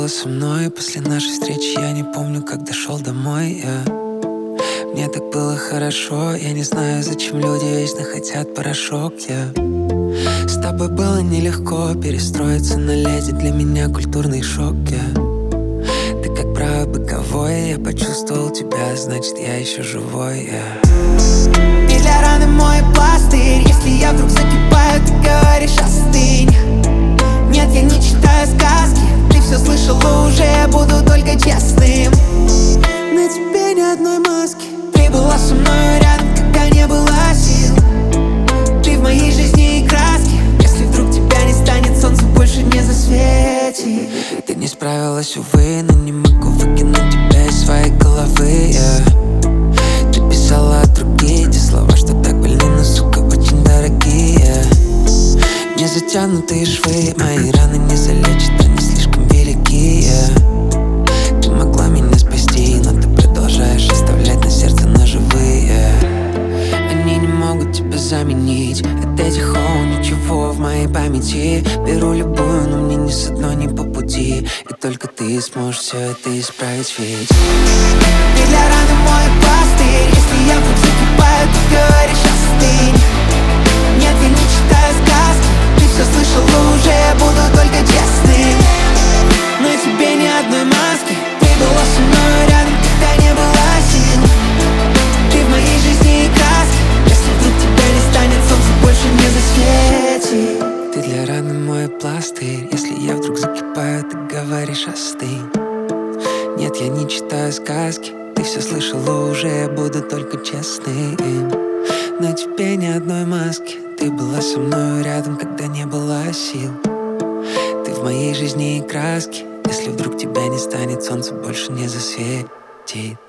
было со мной после нашей встречи? Я не помню, как дошел домой. Мне так было хорошо. Я не знаю, зачем люди вечно хотят порошок. С тобой было нелегко перестроиться на леди. Для меня культурный шок. Ты как правый боковой. Я почувствовал тебя, значит я еще живой. Ты для раны мой пластырь. Если я вдруг закипаю, ты говоришь остынь. Нет, я не читаю сказки. Ты все слышала уже, я буду только честным. На тебе ни одной маски. Ты была со мной рядом, когда не было сил. Ты в моей жизни и краске. Если вдруг тебя не станет, солнце больше не засветит. Ты не справилась, увы, но не могу выкинуть тебя из своей головы. Ты писала от руки те слова, что так больны, но, сука, очень дорогие. Не затянутые швы, мои раны не залечат, они слишком велики. Ты могла меня спасти, но ты продолжаешь оставлять на сердце ножевые. Они не могут тебя заменить. От этих ничего в моей памяти. Беру любую, но мне ни с одной не по пути. И только ты сможешь все это исправить, ведь ты для раны мой пластырь. Если я вдруг закипаю, ты говоришь остынь. Нет, я не читаю сказки. Ты все слышала уже, я буду только честным. На тебе ни одной маски. Ты была со мной рядом, когда не было сил. Ты в моей жизни и краске. Если вдруг тебя не станет, солнце больше не засветит. ты для раны мой пластырь. Если я вдруг закипаю, ты говоришь остынь. Нет, я не читаю сказки. Ты все слышала уже, я буду только честным. На тебе ни одной маски. Ты была со мной рядом, когда не было сил. Ты в моей жизни и краске. Если вдруг тебя не станет, солнце больше не засветит.